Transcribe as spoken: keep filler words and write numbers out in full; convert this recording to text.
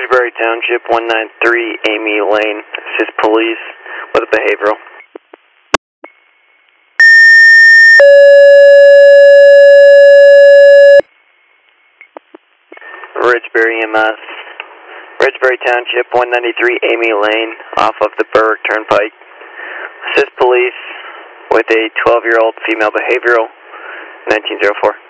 Ridgebury Township, one ninety-three Amy Lane. Assist police with a behavioral. Ridgebury M S. Ridgebury Township, one ninety-three Amy Lane, off of the Berwick Turnpike. Assist police with a twelve-year-old female behavioral, nineteen oh four.